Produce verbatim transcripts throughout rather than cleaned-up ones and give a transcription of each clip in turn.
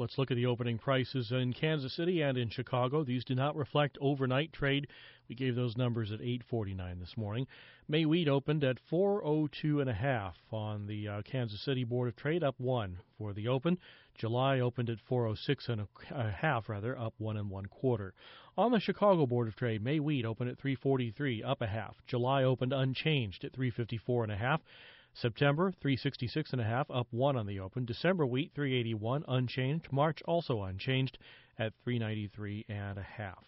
Let's look at the opening prices in Kansas City and in Chicago. These do not reflect overnight trade. We gave those numbers at eight forty-nine this morning. May wheat opened at four oh two and a half on the uh, Kansas City Board of Trade, up one for the open. July opened at four oh six and a half, rather, up one and one quarter. On the Chicago Board of Trade, May wheat opened at three forty-three, up a half. July opened unchanged at three fifty-four and a half. September, three sixty-six and a half, up one on the open. December wheat, three eighty-one, unchanged. March also unchanged at three ninety-three and a half.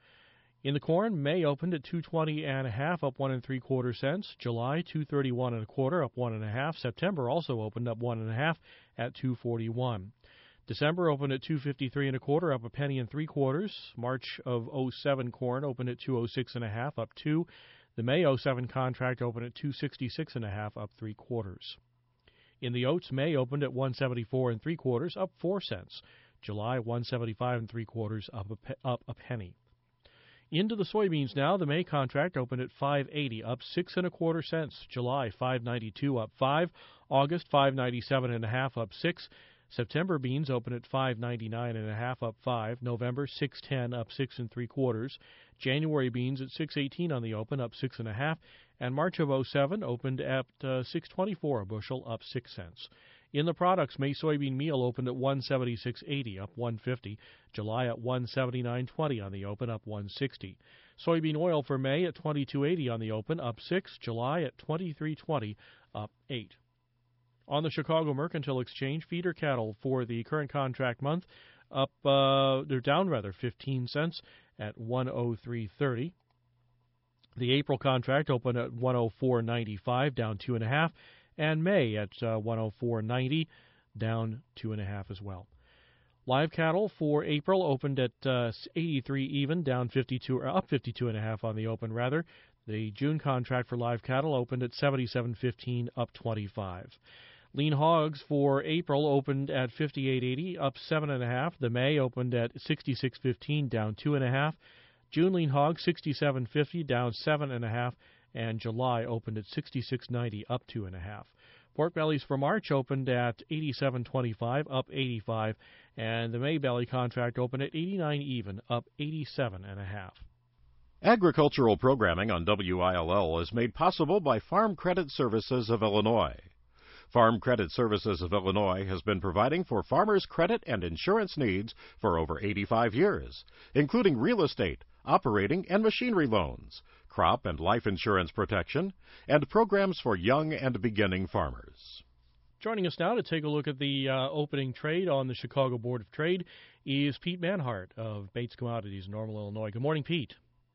In the corn, May opened at two twenty and a half, up one and three quarter cents. July, two thirty-one and a quarter, up one and a half. September also opened up one and a half at two forty-one. December opened at two fifty-three and a quarter, up a penny and three quarters. March of oh seven corn opened at two oh six and a half, up two. The May oh seven contract opened at two sixty-six and a half, up three quarters. In the oats, May opened at one seventy-four and three quarters, up four cents. July, one seventy-five and three quarters, up a, pe- up a penny. Into the soybeans now. The May contract opened at five eighty, up six and a quarter cents. July, five ninety-two, up five. August, five ninety-seven and a half, up six. September beans open at five ninety-nine and a half, up five. November, six ten, up six and three quarters. January beans at six eighteen on the open, up six and a half. And March of oh seven opened at uh, six twenty-four a bushel, up six cents. In the products, May soybean meal opened at one seventy-six eighty, up one fifty. July at one seventy-nine twenty on the open, up one sixty. Soybean oil for May at twenty-two eighty on the open, up six. July at twenty-three twenty, up eight. On the Chicago Mercantile Exchange, feeder cattle for the current contract month up, uh, they're down rather, fifteen cents at one oh three thirty. The April contract opened at one oh four ninety-five, down two and a half, and May at uh, one oh four ninety, down two and a half as well. Live cattle for April opened at uh, eighty-three even, down fifty-two, or up fifty-two and a half on the open rather. The June contract for live cattle opened at seventy-seven fifteen, up twenty-five. Lean hogs for April opened at fifty-eight eighty, up seven and a half. The May opened at sixty-six fifteen, down two and a half. June lean hogs sixty-seven fifty, down seven and a half, and July opened at sixty-six ninety, up two and a half. Pork bellies for March opened at eighty-seven twenty-five, up eighty-five, and the May belly contract opened at eighty-nine even, up eighty-seven and a half. Agricultural programming on W I L L is made possible by Farm Credit Services of Illinois. Farm Credit Services of Illinois has been providing for farmers' credit and insurance needs for over eighty-five years, including real estate, operating and machinery loans, crop and life insurance protection, and programs for young and beginning farmers. Joining us now to take a look at the uh, opening trade on the Chicago Board of Trade is Pete Manhart of Bates Commodities, Normal, Illinois. Good morning, Pete.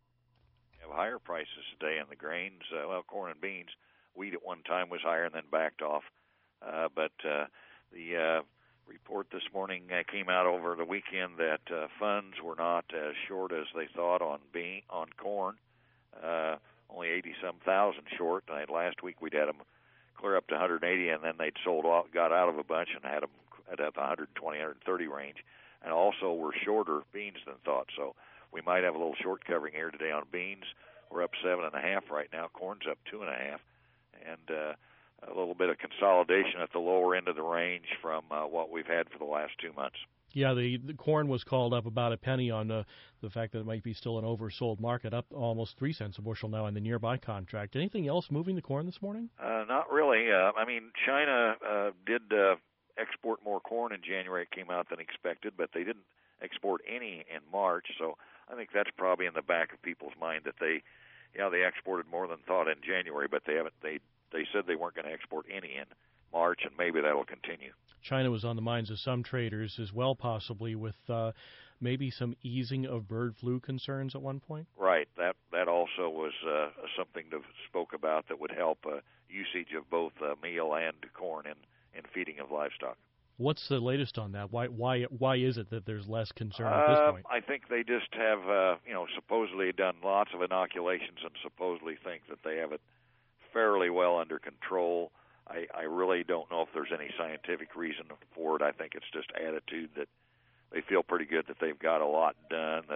We have higher prices today in the grains, uh, well, corn and beans. Wheat at one time was higher and then backed off. Uh, but uh, the uh, report this morning uh, came out over the weekend that uh, funds were not as short as they thought on bean on corn. Uh, only eighty some thousand short. Uh, last week we'd had them clear up to one hundred eighty, and then they'd sold off, got out of a bunch, and had them at the one twenty, one thirty range. And also were shorter beans than thought. So we might have a little short covering here today on beans. We're up seven and a half right now. Corn's up two and a half, and uh, a little bit of consolidation at the lower end of the range from uh, what we've had for the last two months. Yeah, the, the corn was called up about a penny on uh, the fact that it might be still an oversold market, up almost three cents a bushel now in the nearby contract. Anything else moving the corn this morning? Uh, not really. Uh, I mean, China uh, did uh, export more corn in January. It came out than expected, but they didn't export any in March. So I think that's probably in the back of people's mind that they, yeah, they exported more than thought in January, but they haven't. They They said they weren't going to export any in March, and maybe that will continue. China was on the minds of some traders as well, possibly with uh, maybe some easing of bird flu concerns at one point. Right. That that also was uh, something to spoke about that would help uh, usage of both uh, meal and corn in, in feeding of livestock. What's the latest on that? Why why why is it that there's less concern at uh, this point? I think they just have uh, you know supposedly done lots of inoculations and supposedly think that they have it fairly well under control. I, I really don't know if there's any scientific reason for it. I think it's just attitude that they feel pretty good that they've got a lot done, that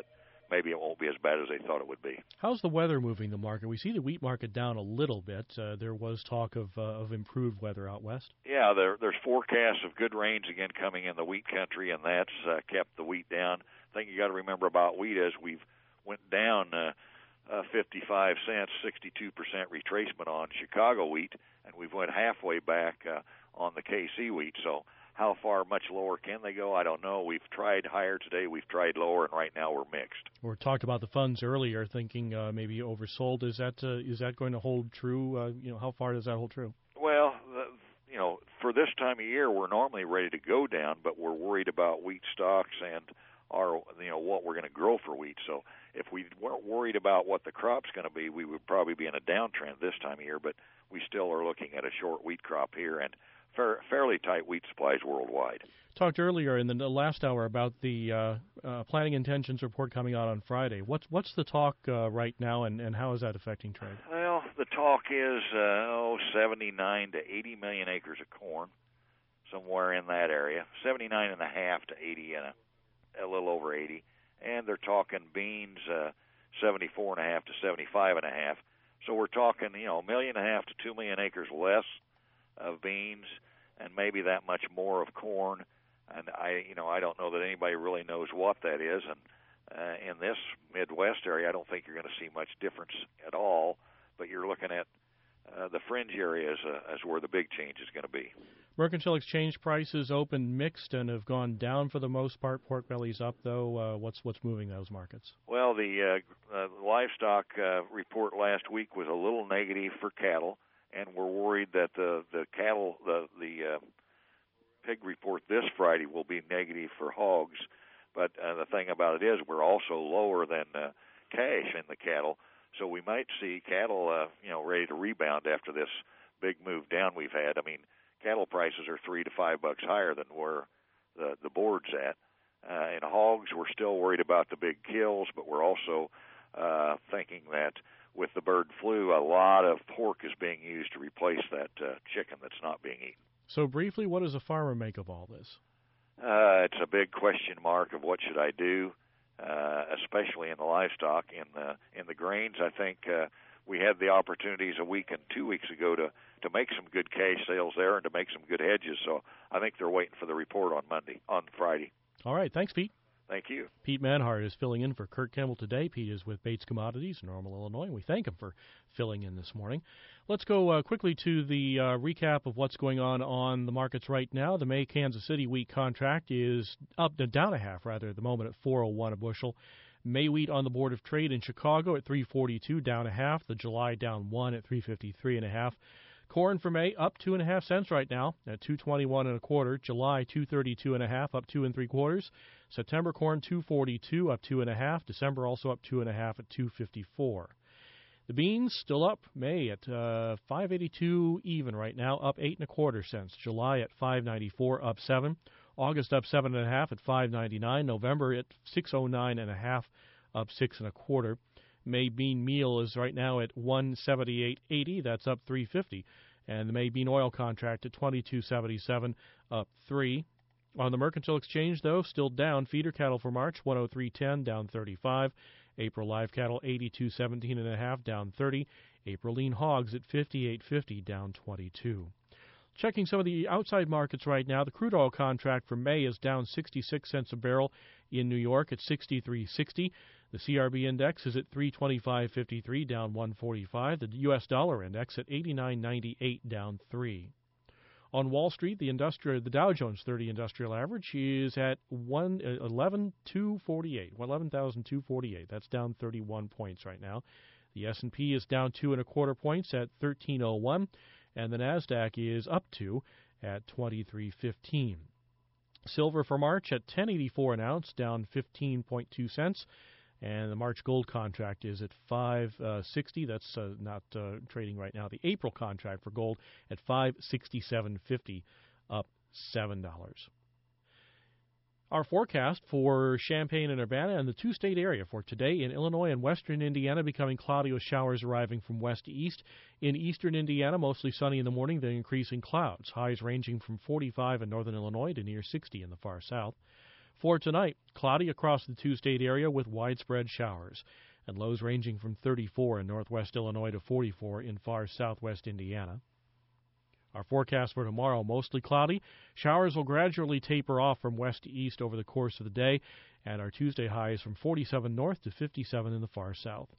maybe it won't be as bad as they thought it would be. How's the weather moving the market? We see the wheat market down a little bit. Uh, there was talk of uh, of improved weather out west. Yeah, there, there's forecasts of good rains again coming in the wheat country, and that's uh, kept the wheat down. The thing you got to remember about wheat is we've went down uh, uh, fifty-five cents, sixty-two percent retracement on Chicago wheat, and we've went halfway back uh, on the K C wheat. So how far much lower can they go? I don't know. We've tried higher today. We've tried lower, and right now we're mixed. We talked about the funds earlier, thinking uh, maybe oversold. Is that uh, is that going to hold true? Uh, you know, how far does that hold true? Well, the, you know, for this time of year, we're normally ready to go down, but we're worried about wheat stocks and our, you know, what we're going to grow for wheat. So if we weren't worried about what the crop's going to be, we would probably be in a downtrend this time of year. But we still are looking at a short wheat crop here and fair, fairly tight wheat supplies worldwide. Talked earlier in the last hour about the uh, uh, planning intentions report coming out on Friday. What's what's the talk uh, right now, and, and how is that affecting trade? Well, the talk is uh, oh, seventy-nine to eighty million acres of corn, somewhere in that area. seventy-nine and a half to eighty, and a, a little over eighty. And they're talking beans, uh, seventy-four and a half to seventy-five and a half. So we're talking, you know, a million and a half to two million acres less of beans, and maybe that much more of corn. And I, you know, I don't know that anybody really knows what that is. And uh, in this Midwest area, I don't think you're going to see much difference at all. But you're looking at uh, the fringe areas uh, as where the big change is going to be. Mercantile exchange prices opened mixed and have gone down for the most part. Pork belly's up, though. Uh, what's what's moving those markets? Well, the uh, uh, livestock uh, report last week was a little negative for cattle, and we're worried that the the cattle the the uh, pig report this Friday will be negative for hogs. But uh, the thing about it is we're also lower than uh, cash in the cattle, so we might see cattle uh, you know ready to rebound after this big move down we've had. I mean, cattle prices are three to five bucks higher than where the the board's at. Uh, in hogs, we're still worried about the big kills, but we're also uh, thinking that with the bird flu, a lot of pork is being used to replace that uh, chicken that's not being eaten. So briefly, what does a farmer make of all this? Uh, it's a big question mark of what should I do, uh, especially in the livestock. In the in the grains, I think uh, we had the opportunities a week and two weeks ago to, to make some good cash sales there and to make some good hedges. So I think they're waiting for the report on Monday, on Friday. All right. Thanks, Pete. Thank you. Pete Manhart is filling in for Kurt Campbell today. Pete is with Bates Commodities in Normal, Illinois, and we thank him for filling in this morning. Let's go uh, quickly to the uh, recap of what's going on on the markets right now. The May Kansas City wheat contract is up, down a half, rather, at the moment at four oh one a bushel. May wheat on the Board of Trade in Chicago at three forty-two, down a half. The July down one at three fifty-three and a half. Corn for May up two and a half cents right now at two twenty-one and a quarter. July two thirty-two and a half, up two and three quarters. September corn two forty-two, up two and a half. December also up two and a half at two fifty-four. The beans still up. May at uh, five eighty-two even right now, up eight and a quarter cents. July at five ninety-four, up seven. August up seven and a half at five ninety-nine. November at six oh nine and a half, up six and a quarter. May bean meal is right now at one seventy-eight eighty. That's up three fifty. And the May bean oil contract at twenty-two seventy-seven, up three. On the mercantile exchange, though, still down. Feeder cattle for March one oh three ten, down thirty-five. April live cattle eighty-two seventeen and a half, down thirty. April lean hogs at fifty-eight fifty, down twenty-two. Checking some of the outside markets right now, the crude oil contract for May is down sixty-six cents a barrel in New York at sixty-three sixty. The C R B index is at three twenty-five fifty-three, down one forty-five. The U S dollar index at eighty-nine ninety-eight, down three. On Wall Street, the industrial, the Dow Jones thirty industrial average is at eleven thousand two hundred forty-eight. eleven thousand two hundred forty-eight. That's down thirty-one points right now. The S and P is down two and a quarter points at thirteen oh one, and the Nasdaq is up two at twenty-three fifteen. Silver for March at ten eighty-four an ounce, down fifteen point two cents. And the March gold contract is at five sixty. That's uh, not uh, trading right now. The April contract for gold at five sixty-seven fifty, up seven dollars. Our forecast for Champaign and Urbana and the two-state area for today: in Illinois and western Indiana, becoming cloudy with showers arriving from west to east. In eastern Indiana, mostly sunny in the morning, then increasing clouds. Highs ranging from forty-five in northern Illinois to near sixty in the far south. For tonight, cloudy across the two-state area with widespread showers, and lows ranging from thirty-four in northwest Illinois to forty-four in far southwest Indiana. Our forecast for tomorrow, mostly cloudy. Showers will gradually taper off from west to east over the course of the day, and our Tuesday high is from forty-seven north to fifty-seven in the far south.